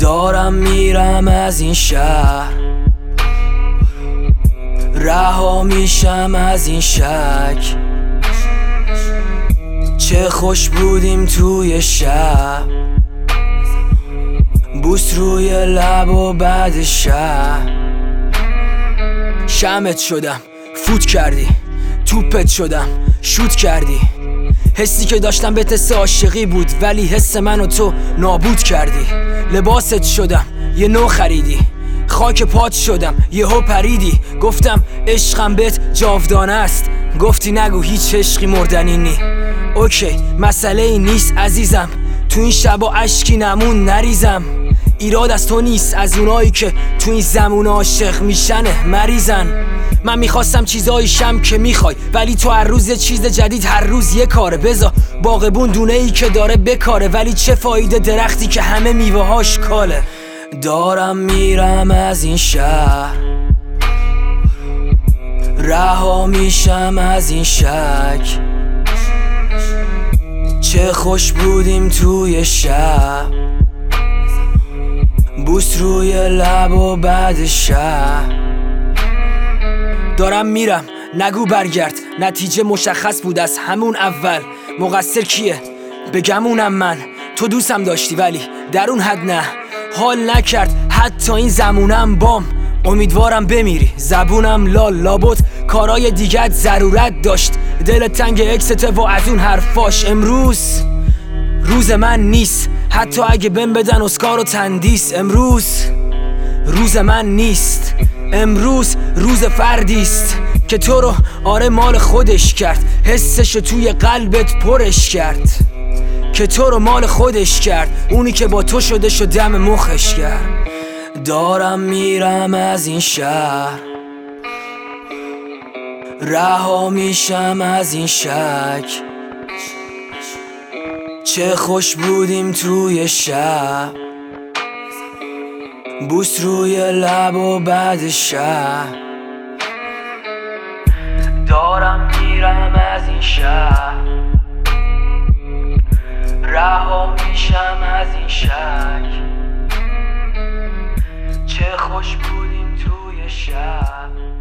دارم میرم از این شهر، رها میشم از این شک. چه خوش بودیم توی شب، بوس روی لب و بعد شب. شمعت شدم، فوت کردی، توپت شدم، شوت کردی. حسی که داشتم به حس عاشقی بود، ولی حس منو تو نابود کردی. لباست شدم، یه نو خریدی، خاک پات شدم، یهو پریدی. گفتم عشقم بهت جاودانه است، گفتی نگو هیچ عشقی مردنی نی. اوکی مسئله ای نیست عزیزم، تو این شبا اشکی نمون نریزم. ایراد از تو نیست، از اونایی که تو این زمون عاشق میشنه مریضن. من میخواستم چیزایی شم که میخوای، ولی تو هر روز یه چیز جدید، هر روز یه کاره. بذار باغبون دونه ای که داره بکاره، ولی چه فایده درختی که همه میوه هاش کاله. دارم میرم از این شهر، رها میشم از این شک. چه خوش بودیم توی شب، بوس روی لب و بعد شب. دارم میرم نگو برگرد، نتیجه مشخص بود از همون اول. مقصر کیه؟ بگمونم من. تو دوستم داشتی ولی در اون حد نه، حال نکرد حتی این زمونم بام. امیدوارم بمیری، زبونم لال، لابد کارای دیگت ضرورت داشت. دل تنگ اکسته و از اون حرفاش. امروز روز من نیست، حتی اگه بهم بدن اسکار و تندیس. امروز روز من نیست، امروز روز فردیست که تو رو آره مال خودش کرد. حسشو توی قلبت پرش کرد، که تو رو مال خودش کرد. اونی که با تو شده شو دم مخش کرد. دارم میرم از این شهر، رها میشم از این شک. چه خوش بودیم توی شب، بوس روی لب و بعد شب. دارم میرم از این شهر، رها میشم از این شک. چه خوش بودیم توی شب.